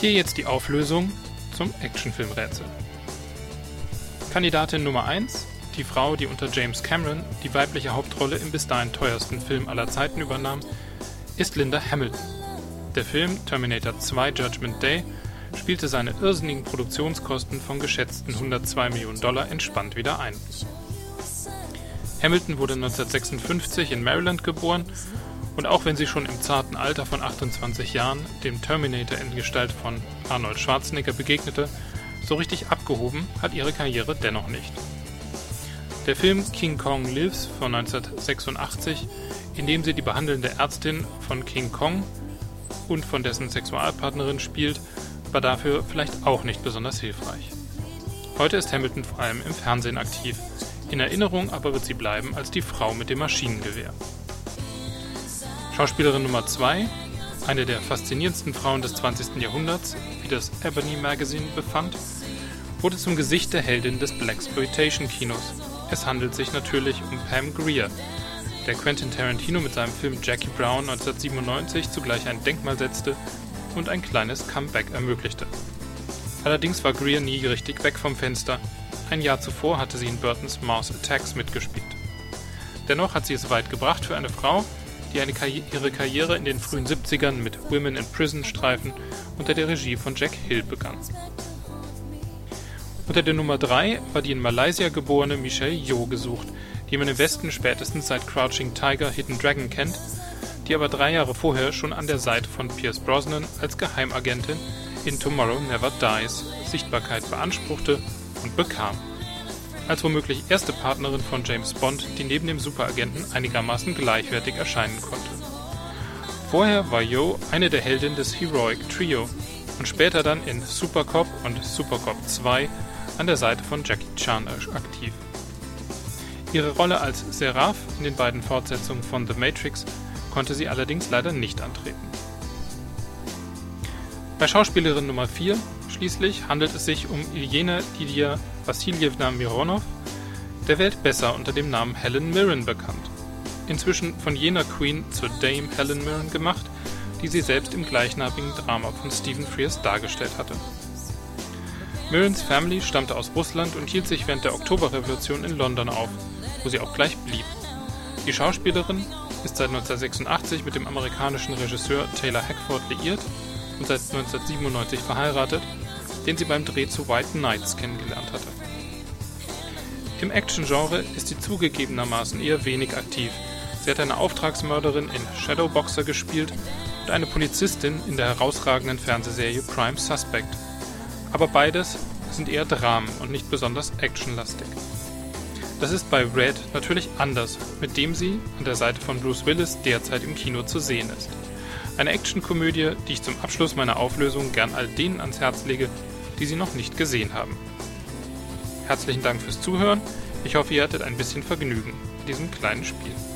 Hier jetzt die Auflösung zum Actionfilmrätsel. Kandidatin Nummer 1, die Frau, die unter James Cameron die weibliche Hauptrolle im bis dahin teuersten Film aller Zeiten übernahm, ist Linda Hamilton. Der Film Terminator 2 Judgment Day spielte seine irrsinnigen Produktionskosten von geschätzten $102 Millionen entspannt wieder ein. Hamilton wurde 1956 in Maryland geboren und auch wenn sie schon im zarten Alter von 28 Jahren dem Terminator in Gestalt von Arnold Schwarzenegger begegnete, so richtig abgehoben hat ihre Karriere dennoch nicht. Der Film King Kong Lives von 1986, in dem sie die behandelnde Ärztin von King Kong und von dessen Sexualpartnerin spielt, war dafür vielleicht auch nicht besonders hilfreich. Heute ist Hamilton vor allem im Fernsehen aktiv, in Erinnerung aber wird sie bleiben als die Frau mit dem Maschinengewehr. Schauspielerin Nummer 2, eine der faszinierendsten Frauen des 20. Jahrhunderts, wie das Ebony Magazine befand, wurde zum Gesicht der Heldin des Blaxploitation-Kinos. Es handelt sich natürlich um Pam Grier, der Quentin Tarantino mit seinem Film Jackie Brown 1997 zugleich ein Denkmal setzte und ein kleines Comeback ermöglichte. Allerdings war Grier nie richtig weg vom Fenster. Ein Jahr zuvor hatte sie in Burtons Mars Attacks mitgespielt. Dennoch hat sie es weit gebracht für eine Frau, die ihre Karriere in den frühen 70ern mit Women in Prison Streifen unter der Regie von Jack Hill begann. Unter der Nummer 3 war die in Malaysia geborene Michelle Yeoh gesucht, die man im Westen spätestens seit Crouching Tiger, Hidden Dragon kennt, die aber 3 Jahre vorher schon an der Seite von Pierce Brosnan als Geheimagentin in Tomorrow Never Dies Sichtbarkeit beanspruchte und bekam. Als womöglich erste Partnerin von James Bond, die neben dem Superagenten einigermaßen gleichwertig erscheinen konnte. Vorher war Yeoh eine der Heldinnen des Heroic Trio und später dann in Supercop und Supercop 2 an der Seite von Jackie Chan aktiv. Ihre Rolle als Seraph in den beiden Fortsetzungen von The Matrix konnte sie allerdings leider nicht antreten. Bei Schauspielerin Nummer 4 schließlich handelt es sich um Iljena Lidia Wassiljewna Mironov, der Welt besser unter dem Namen Helen Mirren bekannt. Inzwischen von jener Queen zur Dame Helen Mirren gemacht, die sie selbst im gleichnamigen Drama von Stephen Frears dargestellt hatte. Mirrens Family stammte aus Russland und hielt sich während der Oktoberrevolution in London auf, wo sie auch gleich blieb. Die Schauspielerin ist seit 1986 mit dem amerikanischen Regisseur Taylor Hackford liiert und seit 1997 verheiratet, den sie beim Dreh zu White Nights kennengelernt hatte. Im Action-Genre ist sie zugegebenermaßen eher wenig aktiv. Sie hat eine Auftragsmörderin in Shadowboxer gespielt und eine Polizistin in der herausragenden Fernsehserie Prime Suspect. Aber beides sind eher Dramen und nicht besonders actionlastig. Das ist bei Red natürlich anders, mit dem sie an der Seite von Bruce Willis derzeit im Kino zu sehen ist. Eine Actionkomödie, die ich zum Abschluss meiner Auflösung gern all denen ans Herz lege, die sie noch nicht gesehen haben. Herzlichen Dank fürs Zuhören. Ich hoffe, ihr hattet ein bisschen Vergnügen mit diesem kleinen Spiel.